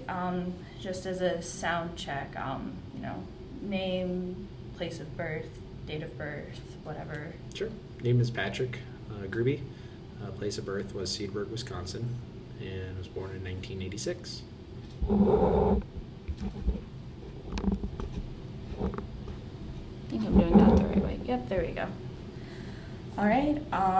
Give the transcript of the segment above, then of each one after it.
right. Just as a sound check, name, place of birth, date of birth, whatever. Sure. Name is Patrick Gruby. Place of birth was Cedarburg, Wisconsin, and was born in 1986. I think I'm doing that the right way. Yep, there we go. All right.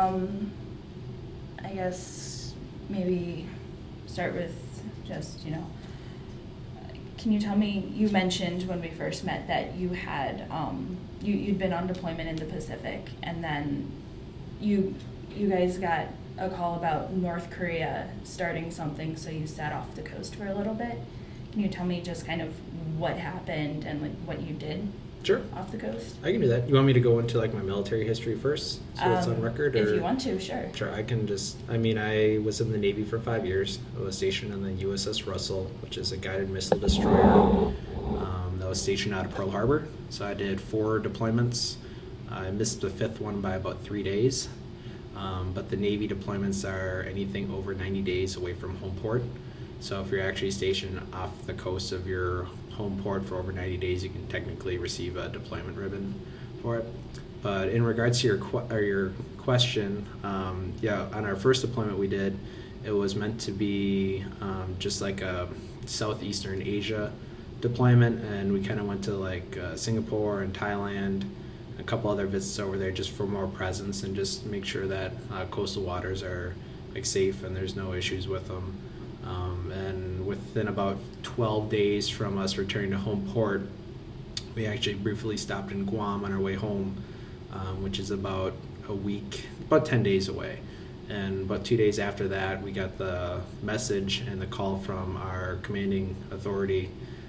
I guess maybe start with just, can you tell me, you mentioned when we first met that you had, you'd been on deployment in the Pacific, and then you guys got a call about North Korea starting something, so you sat off the coast for a little bit. Can you tell me just kind of what happened and what you did? Sure. Off the coast? I can do that. You want me to go into my military history first, so it's on record? If you want to, sure. Sure, I can just, I was in the Navy for 5 years. I was stationed on the USS Russell, which is a guided missile destroyer that was stationed out of Pearl Harbor. So I did 4 deployments. I missed the 5th one by about 3 days. But the Navy deployments are anything over 90 days away from home port. So if you're actually stationed off the coast of your home port for over 90 days, you can technically receive a deployment ribbon for it. But in regards to your question, on our first deployment we did, it was meant to be just like a Southeastern Asia deployment, and we kind of went to Singapore and Thailand, a couple other visits over there just for more presence and just make sure that coastal waters are safe and there's no issues with them. And within about 12 days from us returning to home port, we actually briefly stopped in Guam on our way home, which is about a week, about 10 days away. And about 2 days after that, we got the message and the call from our commanding authority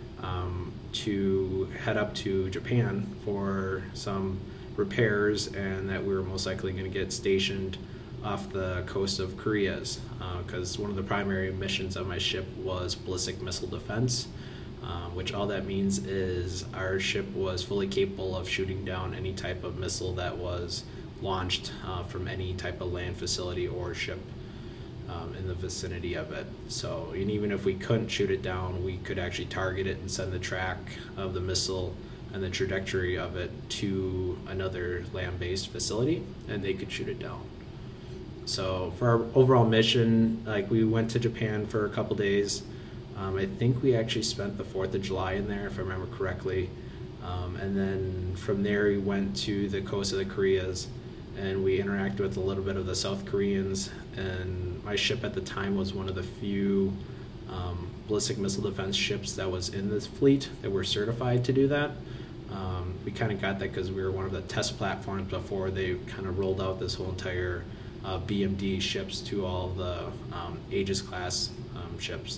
to head up to Japan for some repairs, and that we were most likely going to get stationed off the coast of Korea's, because one of the primary missions of my ship was ballistic missile defense, which all that means is our ship was fully capable of shooting down any type of missile that was launched from any type of land facility or ship in the vicinity of it. So, and even if we couldn't shoot it down, we could actually target it and send the track of the missile and the trajectory of it to another land-based facility, and they could shoot it down. So for our overall mission, we went to Japan for a couple days. I think we actually spent the 4th of July in there, if I remember correctly. And then from there we went to the coast of the Koreas, and we interacted with a little bit of the South Koreans. And my ship at the time was one of the few ballistic missile defense ships that was in this fleet that were certified to do that. We kind of got that because we were one of the test platforms before they kind of rolled out this whole entire BMD ships to all the Aegis class ships.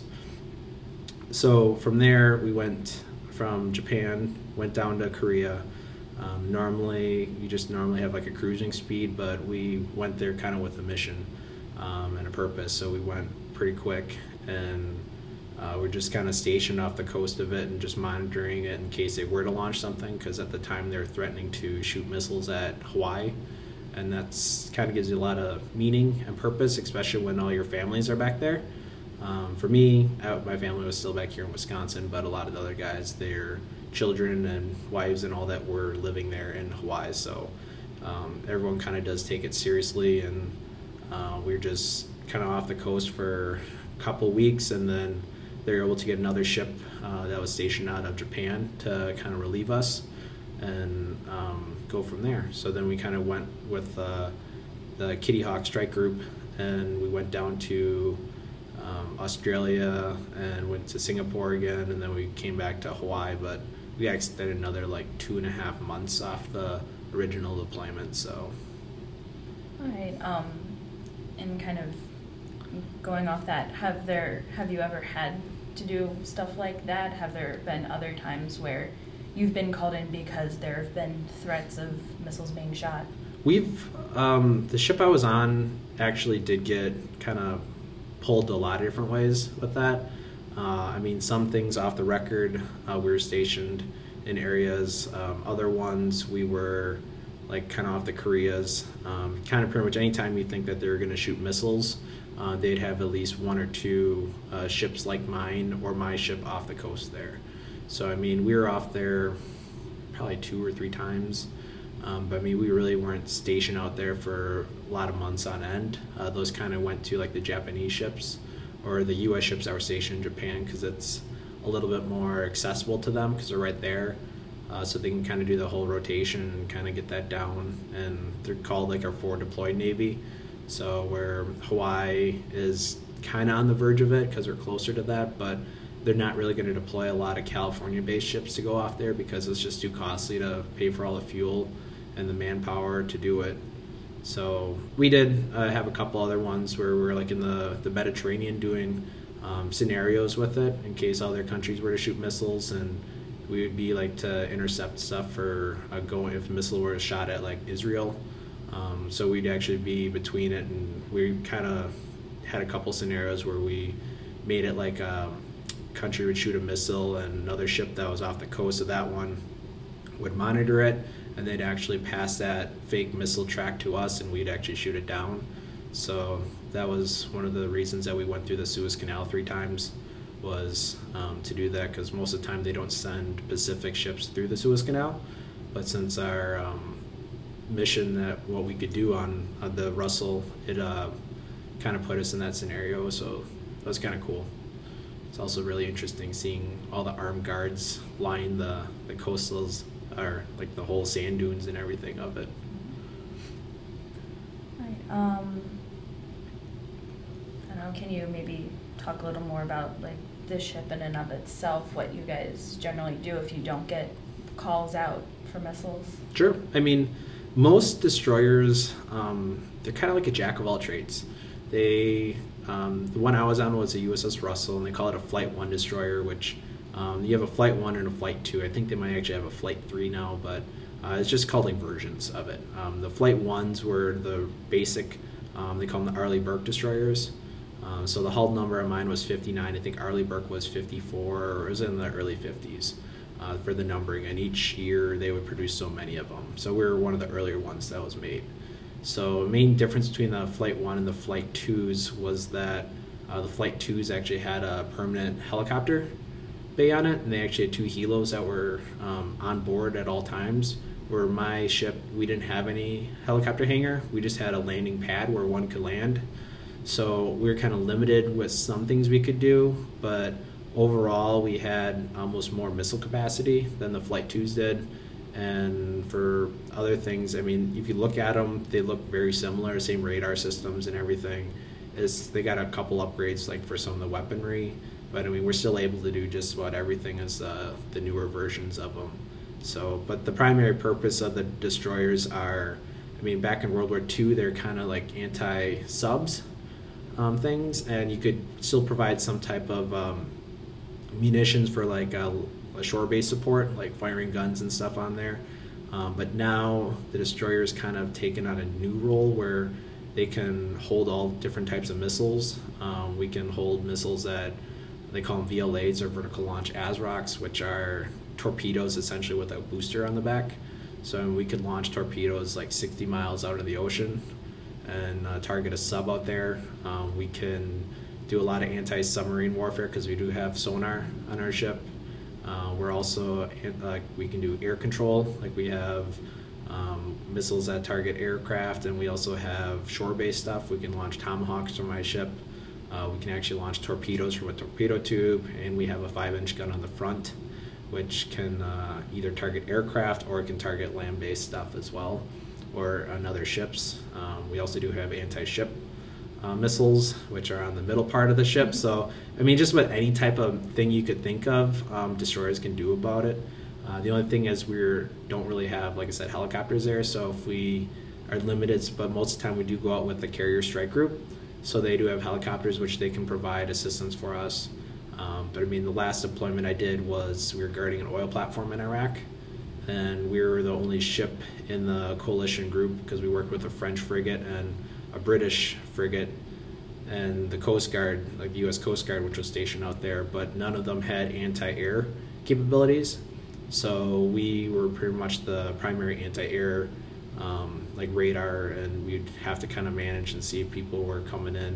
So from there, we went from Japan, went down to Korea. Normally, you just normally have a cruising speed, but we went there kind of with a mission and a purpose. So we went pretty quick, and we're just kind of stationed off the coast of it and just monitoring it in case they were to launch something, because at the time they were threatening to shoot missiles at Hawaii. And that's kind of gives you a lot of meaning and purpose, especially when all your families are back there. For me, my family was still back here in Wisconsin, but a lot of the other guys, their children and wives and all that were living there in Hawaii. So everyone kind of does take it seriously, and we were just kind of off the coast for a couple weeks, and then they were able to get another ship that was stationed out of Japan to kind of relieve us and go from there. So then we kind of went with the Kitty Hawk Strike Group, and we went down to Australia and went to Singapore again, and then we came back to Hawaii, but we extended another 2.5 months off the original deployment. So all right, and kind of going off that, have you ever had to do stuff like that? Have there been other times where you've been called in because there have been threats of missiles being shot? We've the ship I was on actually did get kind of pulled a lot of different ways with that. Some things off the record, we were stationed in areas. Other ones we were kind of off the Koreas. Kind of pretty much anytime you think that they're going to shoot missiles, they'd have at least one or two ships like mine or my ship off the coast there. So, I mean, we were off there probably 2 or 3 times. But I mean, we really weren't stationed out there for a lot of months on end. Those kind of went to like the Japanese ships or the U.S. ships that were stationed in Japan, because it's a little bit more accessible to them because they're right there. So they can kind of do the whole rotation and kind of get that down. And they're called like our forward deployed Navy. So where Hawaii is kind of on the verge of it because they're closer to that, but they're not really going to deploy a lot of California-based ships to go off there because it's just too costly to pay for all the fuel and the manpower to do it. So we did have a couple other ones where we're like in the Mediterranean doing scenarios with it in case other countries were to shoot missiles, and we would be like to intercept stuff for going if a missile were shot at like Israel. So we'd actually be between it, and we kind of had a couple scenarios where we made it like a country would shoot a missile and another ship that was off the coast of that one would monitor it, and they'd actually pass that fake missile track to us, and we'd actually shoot it down. So that was one of the reasons that we went through the Suez Canal 3 times, was to do that, because most of the time they don't send Pacific ships through the Suez Canal. But since our mission, that what we could do on the Russell, it kind of put us in that scenario, so that was kind of cool. It's also really interesting seeing all the armed guards line the coastals, or like the whole sand dunes and everything of it. Right. I don't know, can you maybe talk a little more about like the ship in and of itself, what you guys generally do if you don't get calls out for missiles? Sure. I mean, most destroyers, they're kind of like a jack of all trades. They, the one I was on was a USS Russell, and they call it a Flight 1 destroyer, which you have a Flight 1 and a Flight 2. I think they might actually have a Flight 3 now, but it's just called like versions of it. The Flight 1s were the basic, they call them the Arleigh Burke destroyers. So the hull number on mine was 59. I think Arleigh Burke was 54, or it was in the early 50s for the numbering. And each year they would produce so many of them. So we were one of the earlier ones that was made. So the main difference between the Flight 1 and the Flight 2s was that the Flight 2s actually had a permanent helicopter bay on it, and they actually had 2 helos that were on board at all times. Where my ship, we didn't have any helicopter hangar. We just had a landing pad where one could land. So we were kind of limited with some things we could do, but overall we had almost more missile capacity than the Flight 2s did. And for other things, I mean, if you look at them, they look very similar, same radar systems and everything. They got a couple upgrades like for some of the weaponry, but I mean, we're still able to do just about everything as the newer versions of them. So, but the primary purpose of the destroyers are, I mean, back in World War II, they're kind of like anti-subs things, and you could still provide some type of munitions for like a shore-based support, like firing guns and stuff on there. But now the destroyers kind of taken on a new role where they can hold all different types of missiles. We can hold missiles that they call them VLAs, or vertical launch ASROCs, which are torpedoes essentially with a booster on the back. So we could launch torpedoes like 60 miles out of the ocean and target a sub out there. We can do a lot of anti-submarine warfare because we do have sonar on our ship. We're also, we can do air control, like we have missiles that target aircraft, and we also have shore-based stuff. We can launch Tomahawks from my ship. We can actually launch torpedoes from a torpedo tube, and we have a 5-inch gun on the front, which can either target aircraft or it can target land-based stuff as well, or another ships. We also do have anti-ship missiles, which are on the middle part of the ship. So, I mean, just about any type of thing you could think of, destroyers can do about it. The only thing is we don't really have, like I said, helicopters there, so if we are limited, but most of the time we do go out with the Carrier Strike Group, so they do have helicopters which they can provide assistance for us. But I mean, the last deployment I did was we were guarding an oil platform in Iraq, and we were the only ship in the coalition group because we worked with a French frigate and a British frigate and the Coast Guard, like the U.S. Coast Guard, which was stationed out there, but none of them had anti-air capabilities. So we were pretty much the primary anti-air like radar, and we'd have to kind of manage and see if people were coming in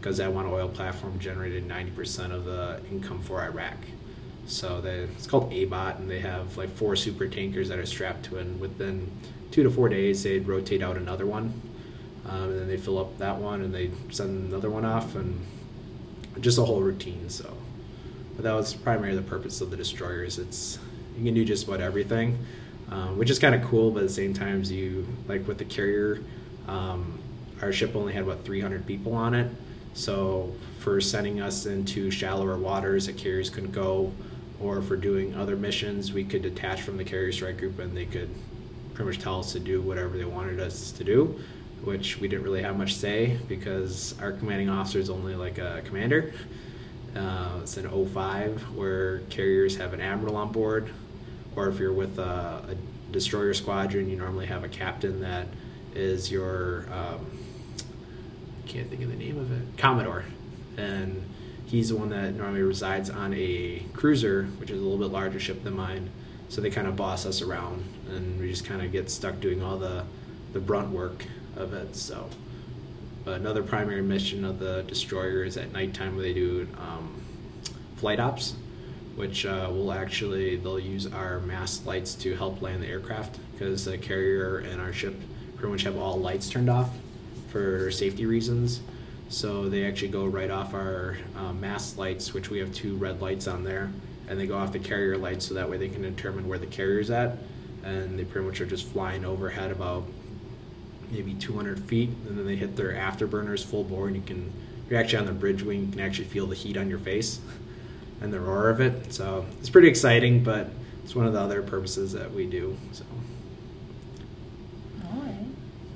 because that one oil platform generated 90% of the income for Iraq. So it's called ABOT, and they have like 4 super tankers that are strapped to it. And within 2 to 4 days, they'd rotate out another one, and then they fill up that one, and they send another one off, and just a whole routine. So, but that was primarily the purpose of the destroyers. You can do just about everything, which is kind of cool. But at the same time, you like with the carrier, our ship only had about 300 people on it. So for sending us into shallower waters that carriers couldn't go, or for doing other missions, we could detach from the carrier strike group and they could pretty much tell us to do whatever they wanted us to do, which we didn't really have much say because our commanding officer is only like a commander. It's an O5 where carriers have an admiral on board, or if you're with a destroyer squadron, you normally have a captain that is your, I can't think of the name of it, Commodore. And he's the one that normally resides on a cruiser, which is a little bit larger ship than mine. So they kind of boss us around, and we just kind of get stuck doing all the brunt work of it. So another primary mission of the destroyer is at nighttime where they do flight ops, which they'll use our mast lights to help land the aircraft, because the carrier and our ship pretty much have all lights turned off for safety reasons. So they actually go right off our mast lights, which we have 2 red lights on there, and they go off the carrier lights so that way they can determine where the carrier's at. And they pretty much are just flying overhead about maybe 200 feet, and then they hit their afterburners full bore, and you're actually on the bridge wing, you can actually feel the heat on your face and the roar of it. So it's pretty exciting, but it's one of the other purposes that we do. So. All right.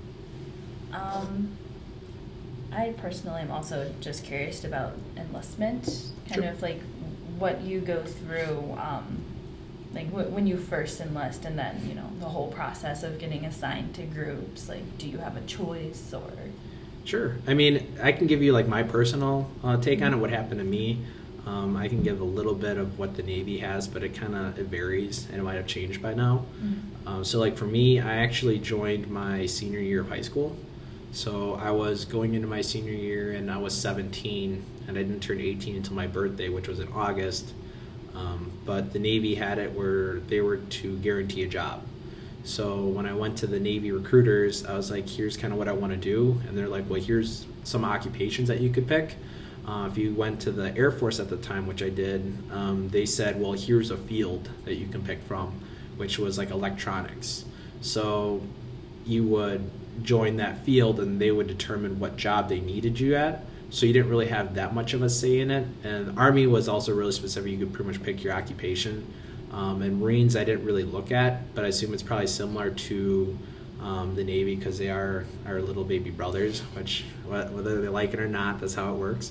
I personally am also just curious about enlistment, kind of like what you go through, like when you first enlist, and then, you know, the whole process of getting assigned to groups. Like, do you have a choice, or? Sure. I mean, I can give you like my personal take on it, what happened to me. I can give a little bit of what the Navy has, but it varies, and it might have changed by now. Mm-hmm. So like for me, I actually joined my senior year of high school. So I was going into my senior year, and I was 17, and I didn't turn 18 until my birthday, which was in August. But the Navy had it where they were to guarantee a job. So when I went to the Navy recruiters, I was like, here's kind of what I want to do. And they're like, well, here's some occupations that you could pick. If you went to the Air Force at the time, which I did, they said, well, here's a field that you can pick from, which was like electronics. So you would join that field, and they would determine what job they needed you at. So you didn't really have that much of a say in it. And the Army was also really specific. You could pretty much pick your occupation. And Marines I didn't really look at, but I assume it's probably similar to the Navy, because they are our little baby brothers, which whether they like it or not, that's how it works.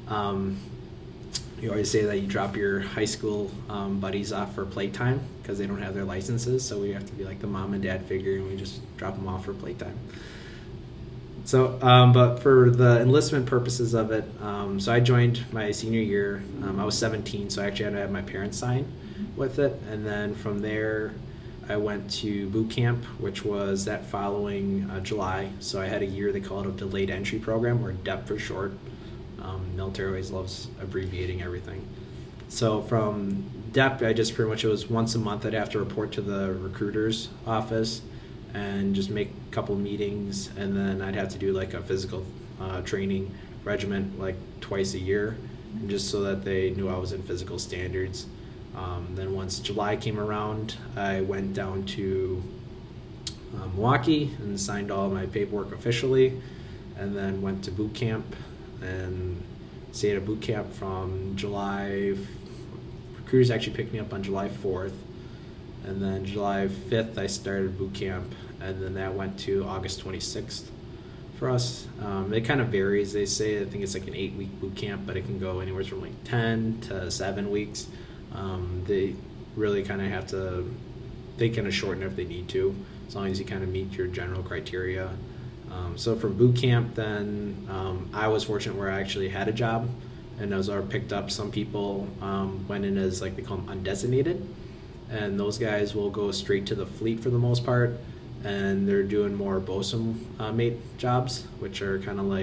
You always say that you drop your high school buddies off for playtime because they don't have their licenses, so we have to be like the mom and dad figure, and we just drop them off for playtime. So, but for the enlistment purposes of it, so I joined my senior year. I was 17, so I actually had to have my parents sign with it, and then from there I went to boot camp, which was that following July. So I had a year, they call it a delayed entry program, or DEP for short. Military always loves abbreviating everything. So from DEP, I just pretty much, it was once a month I'd have to report to the recruiter's office and just make a couple meetings, and then I'd have to do like a physical training regiment like twice a year, and just so that they knew I was in physical standards. Then once July came around, I went down to Milwaukee and signed all my paperwork officially, and then went to boot camp and stayed at boot camp from July. Recruiters actually picked me up on July 4th, and then July 5th I started boot camp, and then that went to August 26th for us. It kind of varies. They say, I think it's like an 8-week boot camp, but it can go anywhere from like 10 to 7 weeks. They really kind of have to, they kind of shorten it if they need to, as long as you kind of meet your general criteria. So from boot camp, then I was fortunate where I actually had a job, and I was already picked up. Some people went in as, like, they call them undesignated, and those guys will go straight to the fleet for the most part, and they're doing more bosun mate jobs, which are kind of like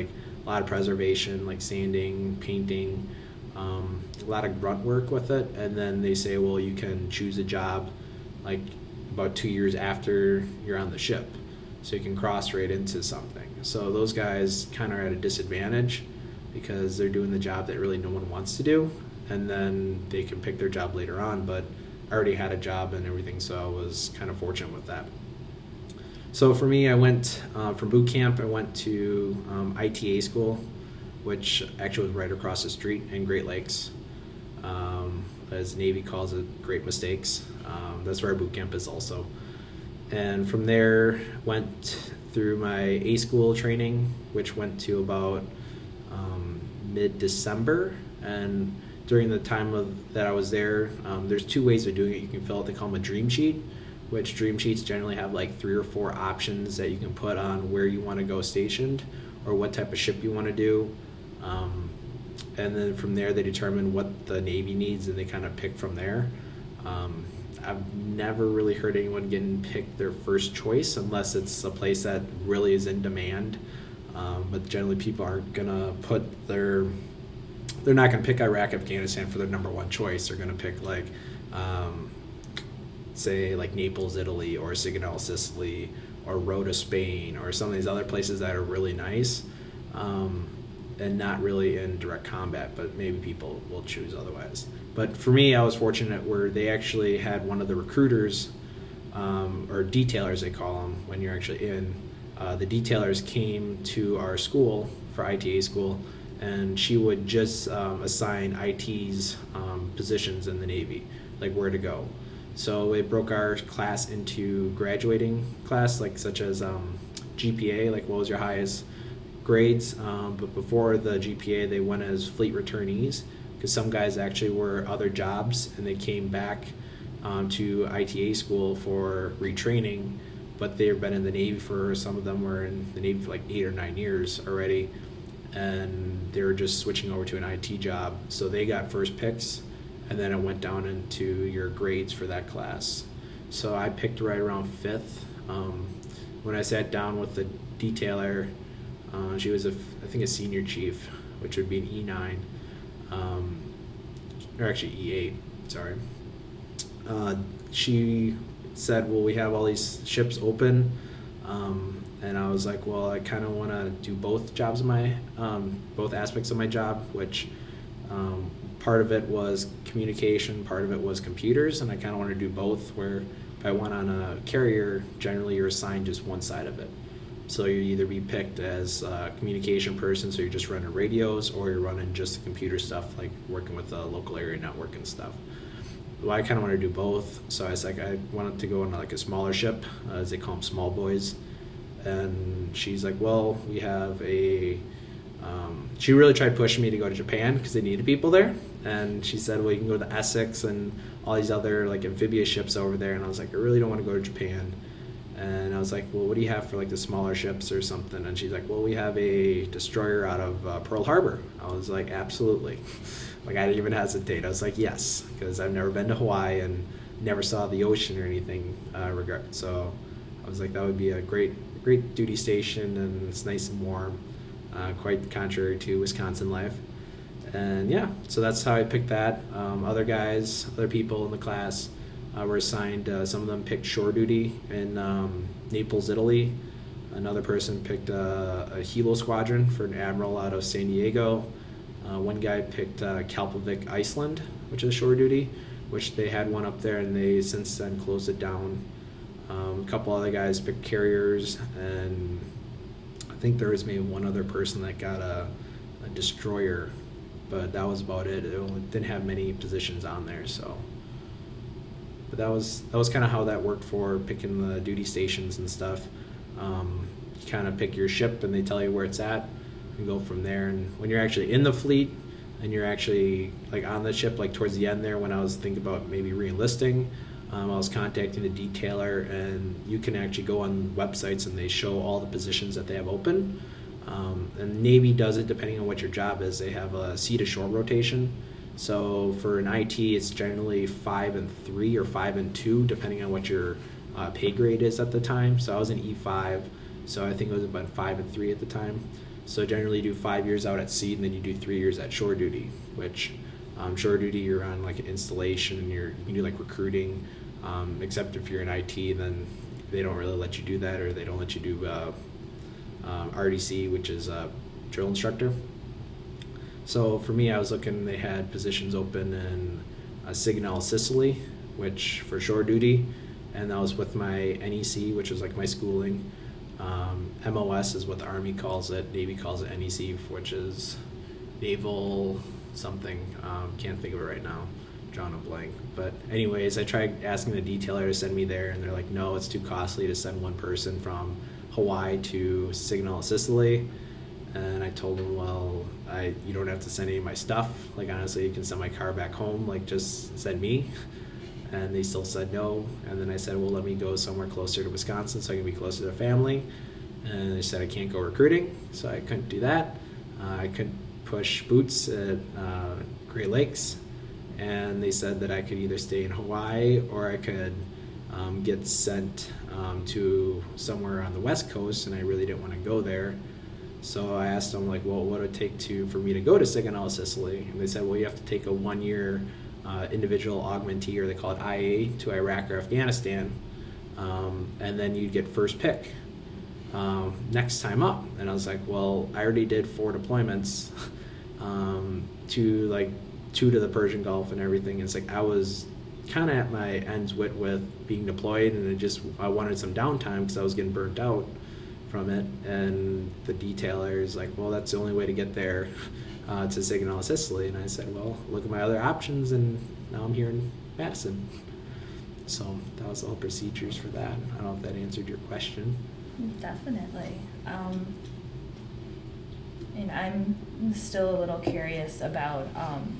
a lot of preservation, like sanding, painting, a lot of grunt work with it. And then they say, well, you can choose a job like about 2 years after you're on the ship, so you can cross right into something. So those guys kind of are at a disadvantage because they're doing the job that really no one wants to do, and then they can pick their job later on, but I already had a job and everything, so I was kind of fortunate with that. So for me, I went from boot camp, I went to ITA school, which actually was right across the street in Great Lakes. As Navy calls it, Great Mistakes. That's where our boot camp is also. And from there, went through my A school training, which went to about mid-December. And during the time that I was there, there's 2 ways of doing it. You can fill out, they call them a dream sheet, which dream sheets generally have like 3 or 4 options that you can put on where you want to go stationed or what type of ship you want to do. And then from there, they determine what the Navy needs, and they kind of pick from there. I've never really heard anyone getting picked their first choice unless it's a place that really is in demand. But generally, people aren't gonna they're not gonna pick Iraq, Afghanistan for their number 1 choice. They're gonna pick like, say like Naples, Italy, or Sigonella, Sicily, or Rota, Spain, or some of these other places that are really nice. And not really in direct combat, but maybe people will choose otherwise. But for me, I was fortunate where they actually had one of the recruiters, or detailers they call them when you're actually in. The detailers came to our school for ITA school, and she would just assign IT's positions in the Navy, like where to go. So it broke our class into graduating class, like such as GPA, like what was your highest grades, but before the GPA they went as fleet returnees, because some guys actually were other jobs and they came back to ITA school for retraining, but they've been in the Navy some of them were in the Navy for like 8 or 9 years already, and they were just switching over to an IT job, so they got first picks, and then it went down into your grades for that class. So I picked right around 5th. When I sat down with the detailer, she was I think a senior chief, which would be an E9, or actually E8, sorry. She said, well, we have all these ships open, and I was like, well, I kind of want to do both jobs both aspects of my job, which part of it was communication, part of it was computers, and I kind of want to do both, where if I went on a carrier, generally you're assigned just one side of it. So you either be picked as a communication person, so you're just running radios, or you're running just the computer stuff, like working with the local area network and stuff. Well, I kind of want to do both, so I was like, I wanted to go on like a smaller ship, as they call them, small boys. And she's like, well, we have she really tried pushing me to go to Japan because they needed people there. And she said, well, you can go to the Essex and all these other like amphibious ships over there. And I was like, I really don't want to go to Japan. And I was like, well, what do you have for like the smaller ships or something? And she's like, well, we have a destroyer out of Pearl Harbor. I was like, absolutely. Like, I didn't even hesitate. I was like, yes, because I've never been to Hawaii and never saw the ocean or anything So I was like, that would be a great duty station, and it's nice and warm, quite contrary to Wisconsin life. And yeah, so that's how I picked that. Other people in the class were assigned, some of them picked shore duty in Naples, Italy. Another person picked a Hilo squadron for an admiral out of San Diego. One guy picked Kalpavik, Iceland, which is shore duty, which they had one up there and they since then closed it down. A couple other guys picked carriers, and I think there was maybe one other person that got a destroyer, but that was about it. It only didn't have many positions on there, so. But that was kind of how that worked for picking the duty stations and stuff. You kind of pick your ship and they tell you where it's at and go from there. And when you're actually in the fleet and you're actually like on the ship, like towards the end there when I was thinking about maybe re-enlisting, I was contacting the detailer, and you can actually go on websites and they show all the positions that they have open. And Navy does it depending on what your job is. They have a sea to shore rotation. So for an IT, it's generally 5 and 3 or 5 and 2, depending on what your pay grade is at the time. So I was an E5, so I think it was about 5 and 3 at the time. So generally you do 5 years out at sea, and then you do 3 years at shore duty, which shore duty you're on like an installation, and you can do like recruiting, except if you're in IT, then they don't really let you do that, or they don't let you do RDC, which is drill instructor. So for me, I was looking, they had positions open in Sigonella, Sicily, which for shore duty, and that was with my NEC, which was like my schooling. MOS is what the Army calls it. Navy calls it NEC, which is Naval something. Can't think of it right now. Drawing a blank. But anyways, I tried asking the detailer to send me there, and they're like, no, it's too costly to send one person from Hawaii to Sigonella, Sicily. And I told them, well, you don't have to send any of my stuff. Like, honestly, you can send my car back home. Like, just send me. And they still said no. And then I said, well, let me go somewhere closer to Wisconsin so I can be closer to family. And they said I can't go recruiting, so I couldn't do that. I couldn't push boots at Great Lakes. And they said that I could either stay in Hawaii or I could get sent to somewhere on the West Coast, and I really didn't want to go there. So I asked them, like, well, what would it take for me to go to Sigonella, Sicily? And they said, well, you have to take a 1-year individual augmentee, or they call it IA, to Iraq or Afghanistan, and then you'd get first pick next time up. And I was like, well, I already did 4 deployments, two to the Persian Gulf and everything. It's like I was kind of at my ends with being deployed, and I wanted some downtime because I was getting burnt out from it. And the detailer is like, well, that's the only way to get there to Sigonella, Sicily. And I said, well, look at my other options, and now I'm here in Madison. So that was all procedures for that. I don't know if that answered your question. Definitely. And I'm still a little curious about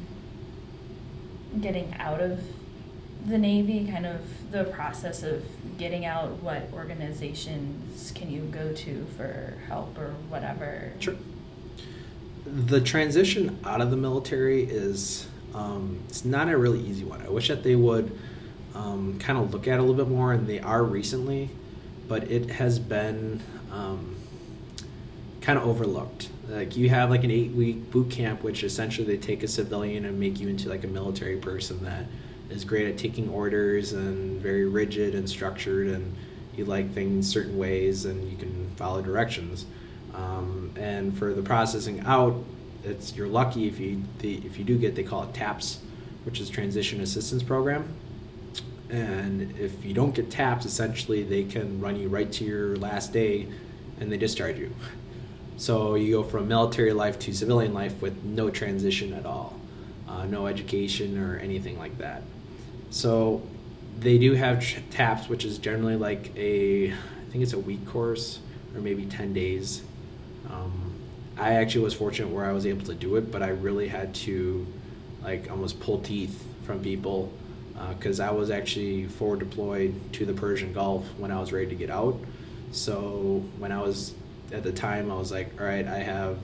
getting out of the Navy, kind of the process of getting out. What organizations can you go to for help or whatever? Sure. The transition out of the military is it's not a really easy one. I wish that they would kind of look at it a little bit more, and they are recently, but it has been kind of overlooked. Like, you have like an 8-week boot camp, which essentially they take a civilian and make you into like a military person that is great at taking orders and very rigid and structured, and you like things certain ways and you can follow directions. And for the processing out, you're lucky if you do get, they call it TAPS, which is Transition Assistance Program. And if you don't get TAPS, essentially they can run you right to your last day and they discharge you. So you go from military life to civilian life with no transition at all, no education or anything like that. So they do have TAPS, which is generally like I think it's a week course or maybe 10 days. I actually was fortunate where I was able to do it, but I really had to like almost pull teeth from people because I was actually forward deployed to the Persian Gulf when I was ready to get out. So when I was at the time, I was like, all right, I have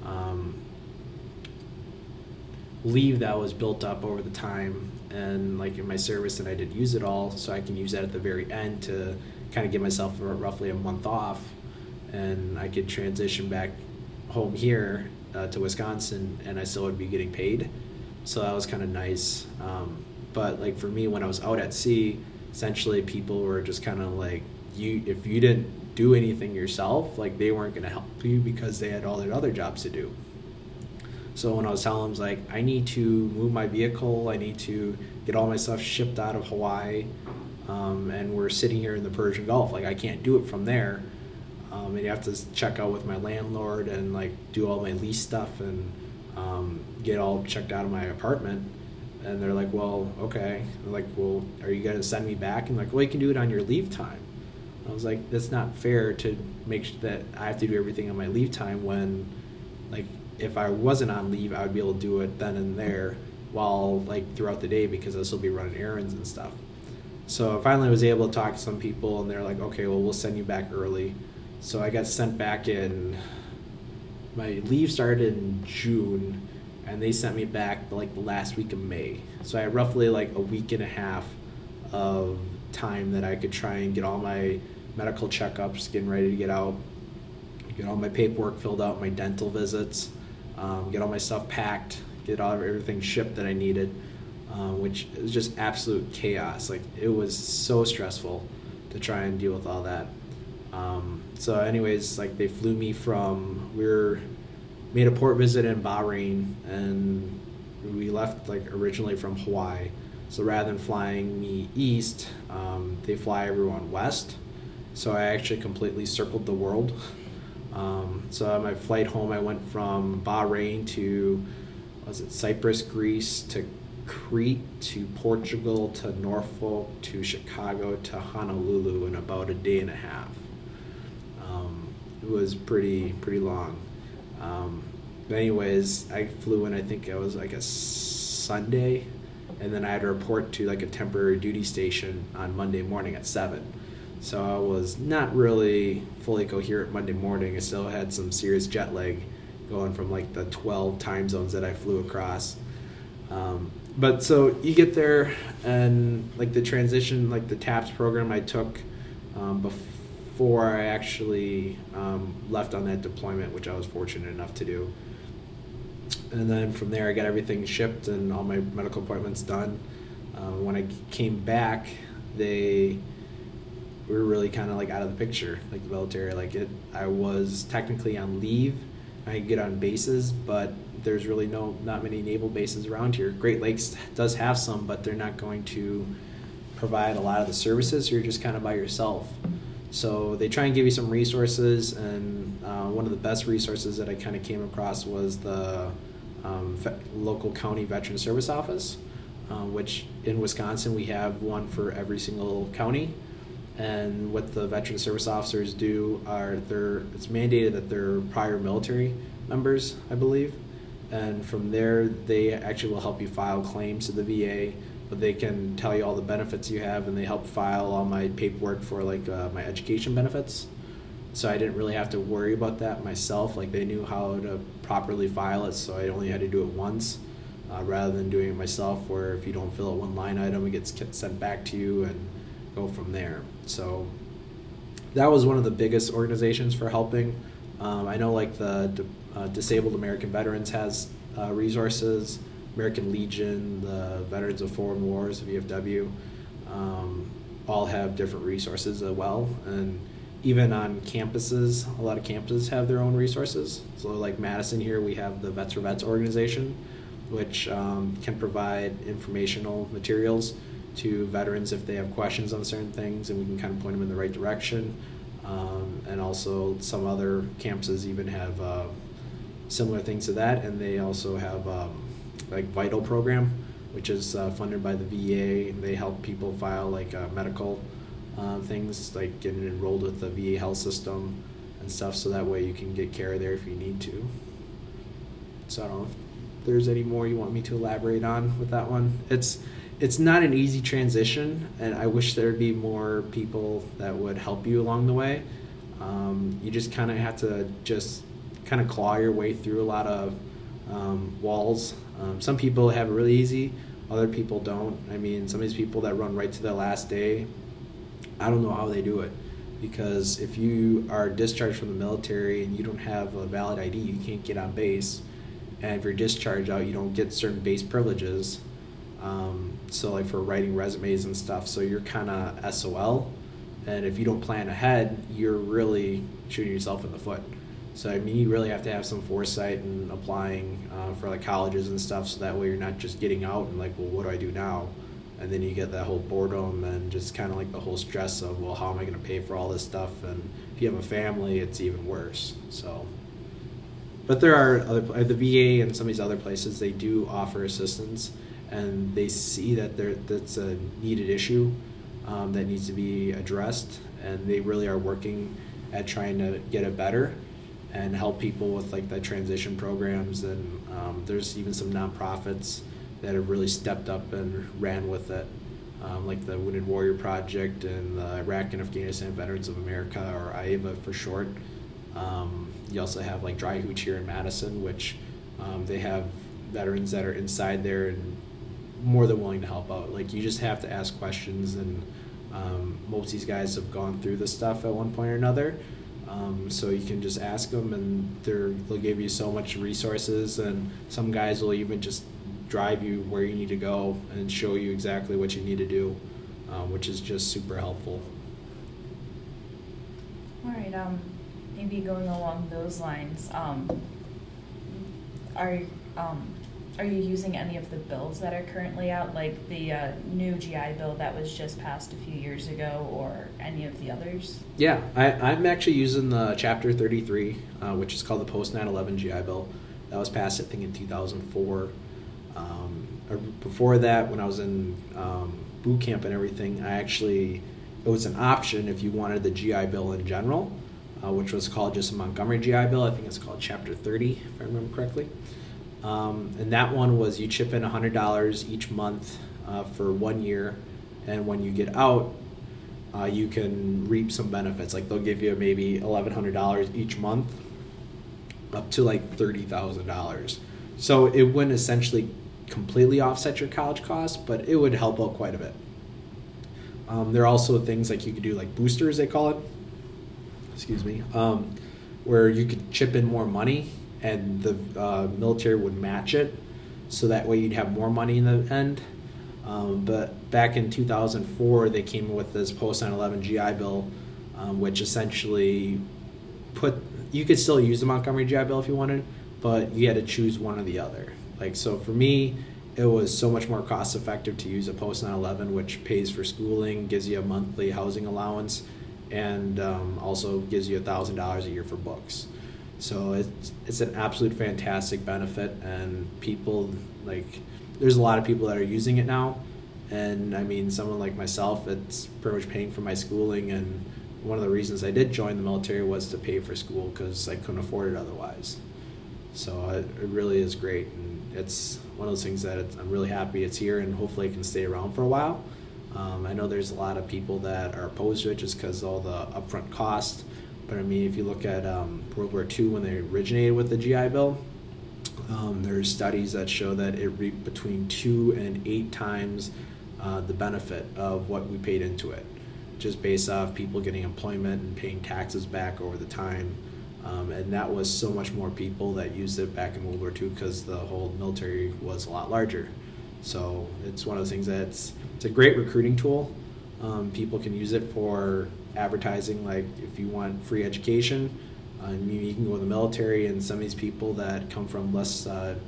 leave that was built up over the time and like in my service, and I didn't use it all, so I can use that at the very end to kind of give myself roughly a month off, and I could transition back home here to Wisconsin, and I still would be getting paid. So that was kind of nice. But like for me, when I was out at sea, essentially people were just kind of like, if you didn't do anything yourself, like they weren't going to help you because they had all their other jobs to do. So when I was telling them, I was like, I need to move my vehicle, I need to get all my stuff shipped out of Hawaii, and we're sitting here in the Persian Gulf, like I can't do it from there. And you have to check out with my landlord and like do all my lease stuff and get all checked out of my apartment. And they're like, well, okay. They're like, well, are you going to send me back? And like, well, you can do it on your leave time. I was like, that's not fair to make sure that I have to do everything on my leave time when, like, if I wasn't on leave, I would be able to do it then and there while, like, throughout the day because I'll still be running errands and stuff. So I finally was able to talk to some people, and they're like, okay, well, we'll send you back early. So I got sent back my leave started in June, and they sent me back like the last week of May. So I had roughly like a week and a half of time that I could try and get all my medical checkups, getting ready to get out, get all my paperwork filled out, my dental visits, get all my stuff packed, get everything shipped that I needed, which was just absolute chaos. Like, it was so stressful to try and deal with all that. So anyways, like, they flew me made a port visit in Bahrain, and we left like originally from Hawaii. So rather than flying me east, they fly everyone west. So I actually completely circled the world. So on my flight home, I went from Bahrain to, Cyprus, Greece, to Crete, to Portugal, to Norfolk, to Chicago, to Honolulu in about a day and a half. It was pretty long. But anyways, I flew in, I think it was like a Sunday, and then I had to report to like a temporary duty station on Monday morning at 7. So I was not really fully coherent Monday morning. I still had some serious jet lag going from like the 12 time zones that I flew across. But so you get there, and like the transition, like the TAPS program I took before I actually left on that deployment, which I was fortunate enough to do. And then from there, I got everything shipped and all my medical appointments done. When I came back, we were really kind of like out of the picture, like the military. I was technically on leave. I could get on bases, but there's really not many naval bases around here. Great Lakes does have some, but they're not going to provide a lot of the services. You're just kind of by yourself. So they try and give you some resources, and one of the best resources that I kind of came across was the local county veteran service office, which in Wisconsin we have one for every single county. And what the veteran service officers do it's mandated that they're prior military members, I believe. And from there, they actually will help you file claims to the VA, but they can tell you all the benefits you have, and they help file all my paperwork for my education benefits. So I didn't really have to worry about that myself. Like, they knew how to properly file it, so I only had to do it once, rather than doing it myself, where if you don't fill out one line item, it gets sent back to you and go from there. So that was one of the biggest organizations for helping. I know like the Disabled American Veterans has resources, American Legion, the Veterans of Foreign Wars, VFW, all have different resources as well. And even on campuses, a lot of campuses have their own resources. So like Madison here, we have the Vets for Vets organization, which can provide informational materials to veterans if they have questions on certain things, and we can kind of point them in the right direction. And also some other campuses even have similar things to that, and they also have like VITAL program, which is funded by the VA. They help people file like medical things, like getting enrolled with the VA health system and stuff, so that way you can get care there if you need to. So I don't know if there's any more you want me to elaborate on with that one. It's not an easy transition, and I wish there'd be more people that would help you along the way. You just kind of have to just kind of claw your way through a lot of walls. Some people have it really easy, other people don't. I mean, some of these people that run right to their last day, I don't know how they do it, because if you are discharged from the military and you don't have a valid ID, you can't get on base. And if you're discharged out, you don't get certain base privileges. So like for writing resumes and stuff, so you're kind of SOL, and if you don't plan ahead, you're really shooting yourself in the foot. So I mean, you really have to have some foresight in applying for like colleges and stuff, so that way you're not just getting out and like, well, what do I do now? And then you get that whole boredom and just kind of like the whole stress of, well, how am I going to pay for all this stuff? And if you have a family, it's even worse. So, but there are the VA and some of these other places, they do offer assistance, and they see that that's a needed issue that needs to be addressed, and they really are working at trying to get it better and help people with like the transition programs. And there's even some nonprofits that have really stepped up and ran with it, like the Wounded Warrior Project and the Iraq and Afghanistan Veterans of America, or IAVA for short. You also have like Dry Hooch here in Madison, which they have veterans that are inside there and more than willing to help out. Like, you just have to ask questions, and most of these guys have gone through this stuff at one point or another. So you can just ask them, and they'll give you so much resources, and some guys will even just drive you where you need to go and show you exactly what you need to do, which is just super helpful. All right, maybe going along those lines, are you using any of the bills that are currently out, like the new GI Bill that was just passed a few years ago, or any of the others? Yeah, I'm actually using the Chapter 33, which is called the Post 9/11 GI Bill. That was passed, I think, in 2004. Before that, when I was in boot camp and everything, it was an option if you wanted the GI Bill in general, which was called just a Montgomery GI Bill. I think it's called Chapter 30, if I remember correctly. And that one was you chip in $100 each month for 1 year, and when you get out, you can reap some benefits. Like they'll give you maybe $1,100 each month, up to like $30,000. So it wouldn't essentially completely offset your college costs, but it would help out quite a bit. There are also things like you could do like boosters, they call it. Excuse me, where you could chip in more money and the military would match it, so that way you'd have more money in the end. But back in 2004, they came with this post 9/11 GI Bill, which essentially you could still use the Montgomery GI Bill if you wanted, but you had to choose one or the other. Like, so for me, it was so much more cost effective to use a post 9/11, which pays for schooling, gives you a monthly housing allowance, and also gives you $1,000 a year for books. So it's an absolute fantastic benefit, and people, like, there's a lot of people that are using it now, and I mean, someone like myself, it's pretty much paying for my schooling, and one of the reasons I did join the military was to pay for school because I couldn't afford it otherwise. So it really is great, and it's one of those things that I'm really happy it's here, and hopefully it can stay around for a while. I know there's a lot of people that are opposed to it just because of all the upfront cost. But I mean, if you look at World War II when they originated with the GI Bill, there's studies that show that it reaped between 2 and 8 times the benefit of what we paid into it, just based off people getting employment and paying taxes back over the time. And that was so much more people that used it back in World War II because the whole military was a lot larger. So it's one of those things that it's a great recruiting tool. People can use it for advertising, like if you want free education, you can go to the military, and some of these people that come from less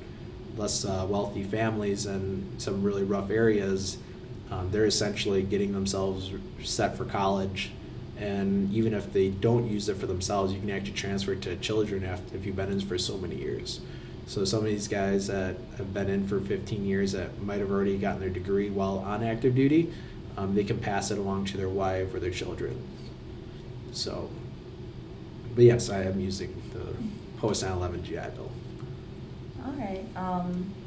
wealthy families and some really rough areas, they're essentially getting themselves set for college. And even if they don't use it for themselves, you can actually transfer it to children if you've been in for so many years. So some of these guys that have been in for 15 years that might have already gotten their degree while on active duty, they can pass it along to their wife or their children. So, but yes, I am using the post 9/11 GI Bill. All right. I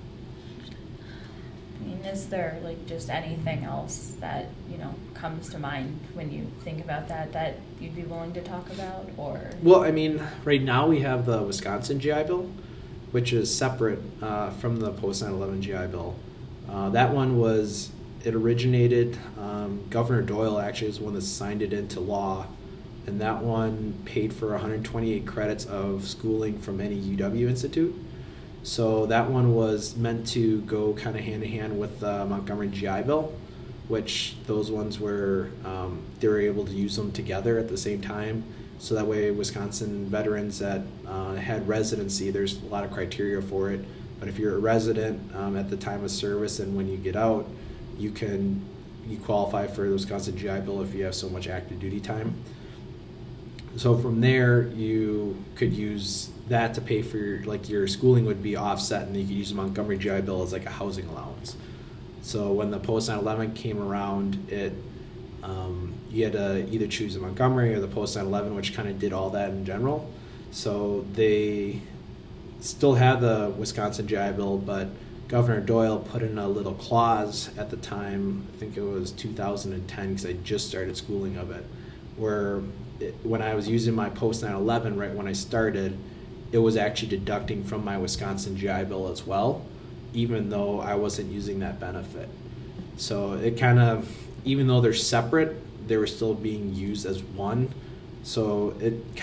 mean, is there like just anything else that comes to mind when you think about that you'd be willing to talk about, or? Well, I mean, right now we have the Wisconsin GI Bill, which is separate from the post 9/11 GI Bill. That one it originated, Governor Doyle actually is the one that signed it into law, and that one paid for 128 credits of schooling from any UW institute. So that one was meant to go kind of hand in hand with the Montgomery GI Bill, which those ones were, they were able to use them together at the same time. So that way Wisconsin veterans that had residency, there's a lot of criteria for it, but if you're a resident at the time of service and when you get out, you qualify for the Wisconsin GI Bill if you have so much active duty time. So from there, you could use that to pay for your schooling would be offset, and you could use the Montgomery GI Bill as like a housing allowance. So when the post 9/11 came around, you had to either choose the Montgomery or the post 9/11, which kind of did all that in general. So they still had the Wisconsin GI Bill, but Governor Doyle put in a little clause at the time, I think it was 2010, because I just started schooling of it, where when I was using my post 9/11 right when I started, it was actually deducting from my Wisconsin GI Bill as well, even though I wasn't using that benefit. So it kind of, even though they're separate, they were still being used as one, So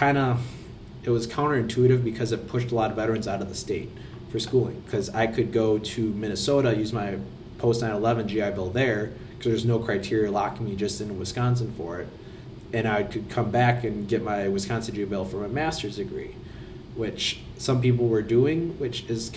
it was counterintuitive because it pushed a lot of veterans out of the state for schooling. Because I could go to Minnesota, use my post 9/11 GI Bill there, because there's no criteria locking me just in Wisconsin for it. And I could come back and get my Wisconsin GI Bill for my master's degree, which some people were doing, which is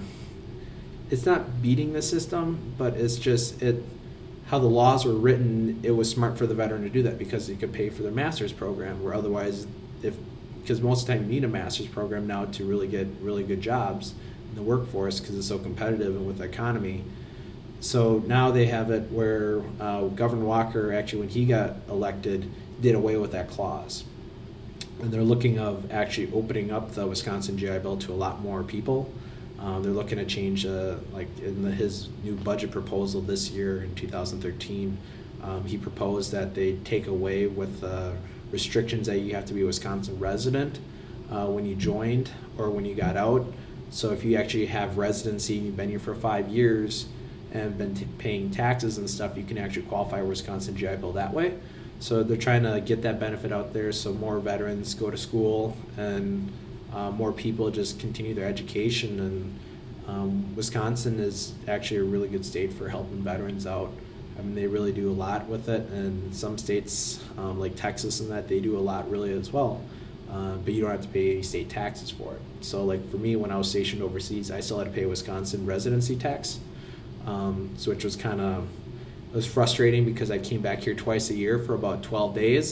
it's not beating the system, but it's just how the laws were written. It was smart for the veteran to do that because they could pay for their master's program, where otherwise, because most of the time you need a master's program now to really get really good jobs in the workforce because it's so competitive and with the economy. So now they have it where Governor Walker, actually when he got elected, did away with that clause. And they're looking of actually opening up the Wisconsin GI Bill to a lot more people. They're looking to change, his new budget proposal this year in 2013, he proposed that they take away with restrictions that you have to be a Wisconsin resident when you joined or when you got out. So if you actually have residency and you've been here for 5 years and been paying taxes and stuff, you can actually qualify for Wisconsin GI Bill that way. So they're trying to get that benefit out there so more veterans go to school and more people just continue their education. And Wisconsin is actually a really good state for helping veterans out. I mean, they really do a lot with it, and some states like Texas and that, they do a lot really as well. But you don't have to pay any state taxes for it. So like for me, when I was stationed overseas, I still had to pay Wisconsin residency tax, which was it was frustrating because I came back here twice a year for about 12 days,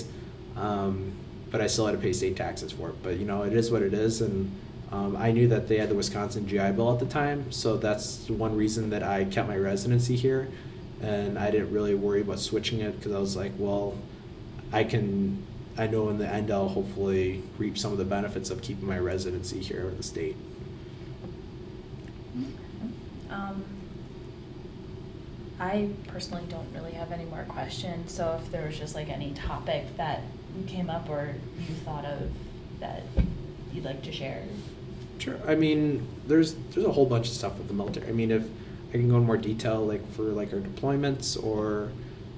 but I still had to pay state taxes for it. But it is what it is, and I knew that they had the Wisconsin GI Bill at the time, so that's one reason that I kept my residency here, and I didn't really worry about switching it because I was like, well, I know in the end I'll hopefully reap some of the benefits of keeping my residency here in the state. I personally don't really have any more questions, so if there was just like any topic that came up or you thought of that you'd like to share. Sure. I mean, there's a whole bunch of stuff with the military. I mean, if I can go in more detail, like for like our deployments or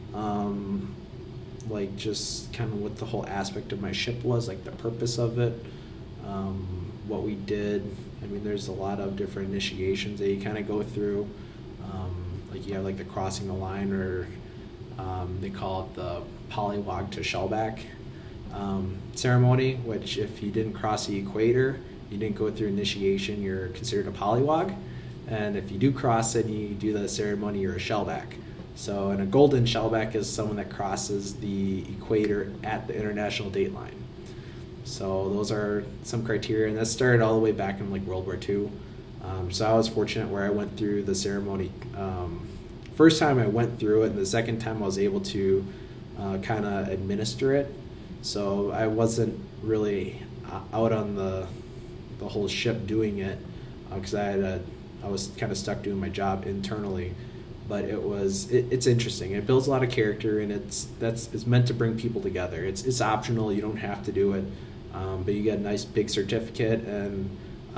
like just kind of what the whole aspect of my ship was, like the purpose of it, what we did. I mean, there's a lot of different initiations that you kind of go through. Like you have like the crossing the line, or they call it the polywog to shellback ceremony, which if you didn't cross the equator, you didn't go through initiation, you're considered a polywog. And if you do cross it and you do the ceremony, you're a shellback. So, and a golden shellback is someone that crosses the equator at the international date line. So those are some criteria, and that started all the way back in like World War II. So I was fortunate where I went through the ceremony. First time I went through it, and the second time I was able to kind of administer it. So I wasn't really out on the whole ship doing it because I was kind of stuck doing my job internally. But it's interesting. It builds a lot of character, and it's meant to bring people together. It's optional. You don't have to do it, but you get a nice big certificate, and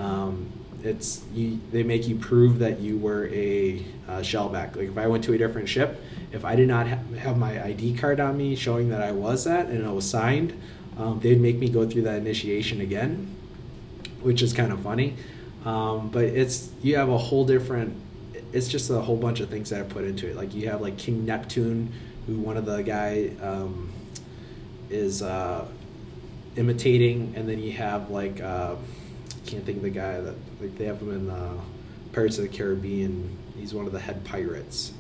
they make you prove that you were a shellback. Like if I went to a different ship, if I did not have my ID card on me showing that I was that and it was signed, they'd make me go through that initiation again, which is kind of funny. But you have a whole different. It's just a whole bunch of things that I put into it. Like you have like King Neptune, who one of the guy is imitating, and then you have like I can't think of the guy that like they have him in Pirates of the Caribbean. He's one of the head pirates.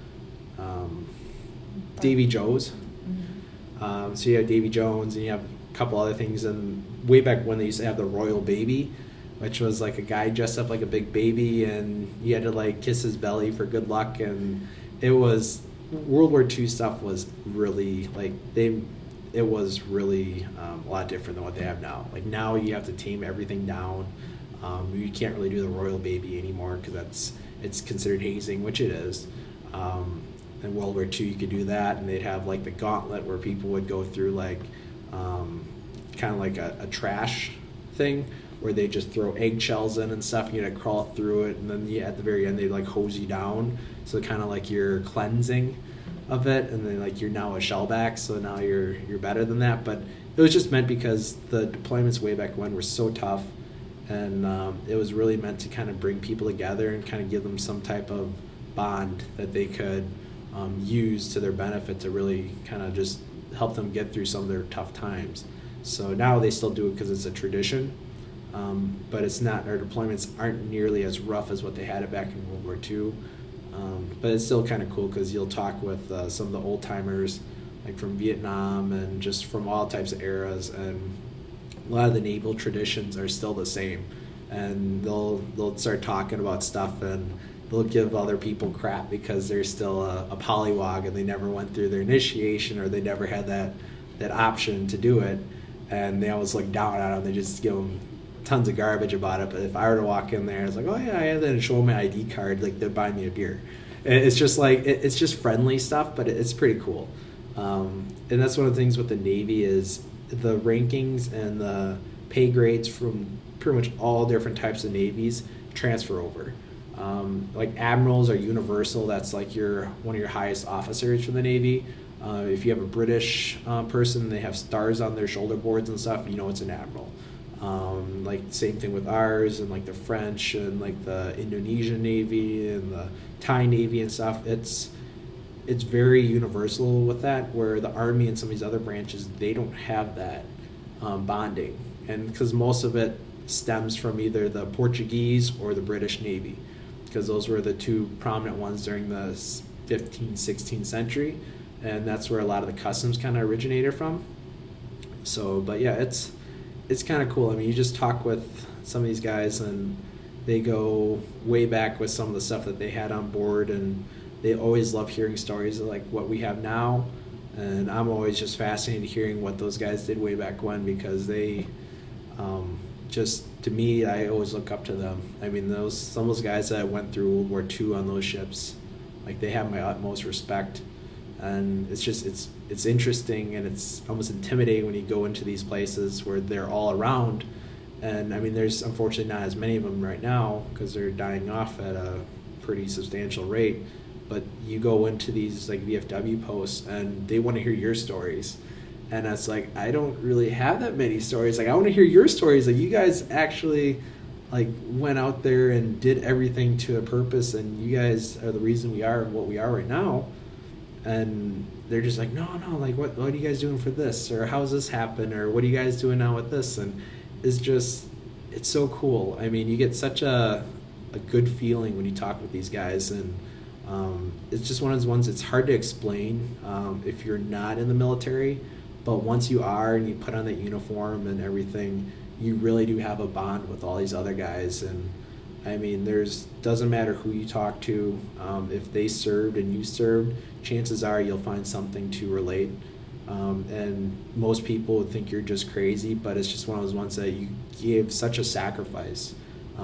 Davy Jones. Mm-hmm. So you have Davy Jones, and you have a couple other things. And way back when they used to have the Royal Baby, which was like a guy dressed up like a big baby, and you had to like kiss his belly for good luck. And it was World War II stuff was really like it was really a lot different than what they have now. Like now you have to tame everything down. You can't really do the Royal Baby anymore because it's considered hazing, which it is. In World War II you could do that, and they'd have like the gauntlet where people would go through like kind of like a trash thing where they just throw eggshells in and stuff, and you had to crawl through it, and then at the very end they like hose you down, so kind of like you're cleansing of it, and then like you're now a shellback, so now you're better than that. But it was just meant because the deployments way back when were so tough, and it was really meant to kind of bring people together and kind of give them some type of bond that they could use to their benefit to really kind of just help them get through some of their tough times. So now they still do it because it's a tradition, but it's not, our deployments aren't nearly as rough as what they had it back in World War II. But it's still kind of cool because you'll talk with some of the old timers, like from Vietnam and just from all types of eras, and a lot of the naval traditions are still the same. And they'll start talking about stuff, and they'll give other people crap because they're still a polywog and they never went through their initiation, or they never had that option to do it, and they always look down at them. They just give them tons of garbage about it. But if I were to walk in there, it's like, oh yeah, I have that, and show them my ID card, like they'll buy me a beer. It's just like it's just friendly stuff, but it's pretty cool. And that's one of the things with the Navy is the rankings and the pay grades from pretty much all different types of navies transfer over. Like admirals are universal. That's like one of your highest officers from the Navy. If you have a British person, they have stars on their shoulder boards and stuff, you know it's an admiral. Like same thing with ours, and like the French and like the Indonesian Navy and the Thai Navy and stuff. It's very universal with that, where the Army and some of these other branches, they don't have that bonding, and because most of it stems from either the Portuguese or the British Navy, because those were the two prominent ones during the 15th, 16th century, and that's where a lot of the customs kind of originated from. So, but yeah, it's kind of cool. I mean, you just talk with some of these guys, and they go way back with some of the stuff that they had on board, and they always love hearing stories of like what we have now. And I'm always just fascinated hearing what those guys did way back when, because they just, to me, I always look up to them. I mean, some of those guys that went through World War II on those ships, like they have my utmost respect. And it's just it's interesting, and it's almost intimidating when you go into these places where they're all around. And I mean, there's unfortunately not as many of them right now because they're dying off at a pretty substantial rate. But you go into these like VFW posts, and they want to hear your stories, and it's like, I don't really have that many stories. Like, I want to hear your stories. Like, you guys actually like went out there and did everything to a purpose, and you guys are the reason we are what we are right now. And they're just like, no, like what are you guys doing for this, or how's this happen, or what are you guys doing now with this? And it's so cool. I mean, you get such a good feeling when you talk with these guys, and it's just one of those ones. It's hard to explain if you're not in the military, but once you are and you put on that uniform and everything, you really do have a bond with all these other guys. And I mean, doesn't matter who you talk to, if they served and you served, chances are you'll find something to relate. And most people would think you're just crazy, but it's just one of those ones that you gave such a sacrifice.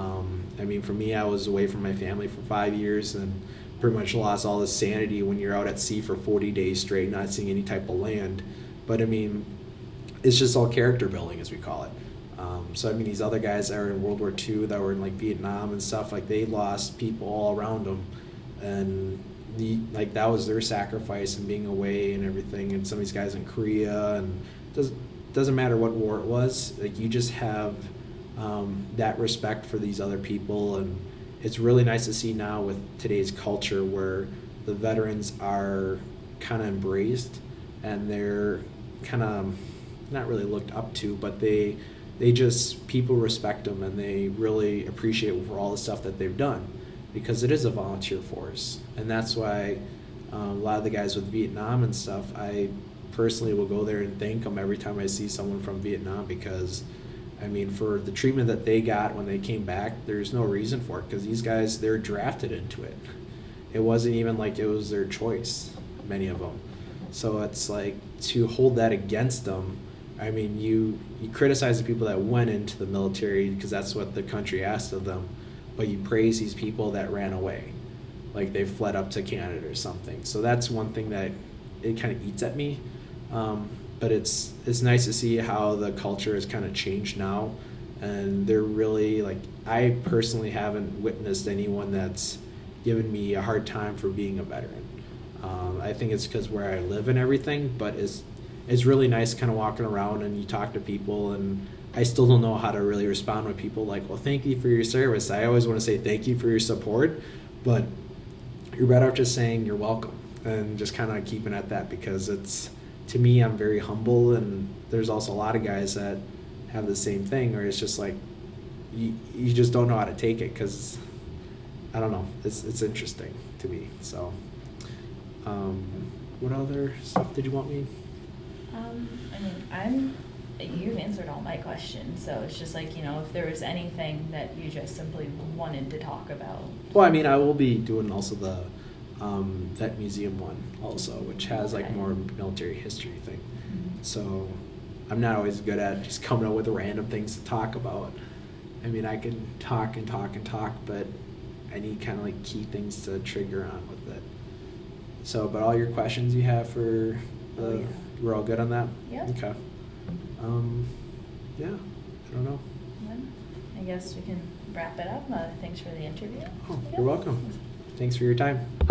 I mean, for me, I was away from my family for 5 years and pretty much lost all the sanity when you're out at sea for 40 days straight, not seeing any type of land. But I mean, it's just all character building, as we call it. So I mean, these other guys that were in World War II, that were in like Vietnam and stuff, like they lost people all around them, and like that was their sacrifice and being away and everything. And some of these guys in Korea, and doesn't matter what war it was, like you just have that respect for these other people. And it's really nice to see now with today's culture where the veterans are kind of embraced, and they're kind of not really looked up to, but they just, people respect them, and they really appreciate for all the stuff that they've done, because it is a volunteer force. And that's why a lot of the guys with Vietnam and stuff, I personally will go there and thank them every time I see someone from Vietnam, because I mean, for the treatment that they got when they came back, there's no reason for it, because these guys, they're drafted into it. It wasn't even like it was their choice, many of them. So it's like, to hold that against them, I mean, you criticize the people that went into the military because that's what the country asked of them, but you praise these people that ran away, like they fled up to Canada or something. So that's one thing that it kind of eats at me. But it's nice to see how the culture has kind of changed now, and they're really, like, I personally haven't witnessed anyone that's given me a hard time for being a veteran. I think it's because where I live and everything, but it's really nice kind of walking around and you talk to people, and I still don't know how to really respond when people like, well, thank you for your service. I always want to say thank you for your support, but you're better off just saying you're welcome and just kind of keeping at that, because it's, to me, I'm very humble, and there's also a lot of guys that have the same thing, or it's just like you just don't know how to take it, because I don't know, it's interesting to me. So what other stuff did you want me? I mean, you've answered all my questions, so it's just like, if there was anything that you just simply wanted to talk about. Well, I mean, I will be doing also the Vet Museum one also, which has like more military history thing. Mm-hmm. So I'm not always good at just coming up with random things to talk about. I mean, I can talk and talk and talk, but I need kind of like key things to trigger on with it. So, but all your questions you have for we're all good on that? Yeah. Okay. Yeah, I don't know. Well, I guess we can wrap it up. Thanks for the interview. Oh, you're welcome. Thanks for your time.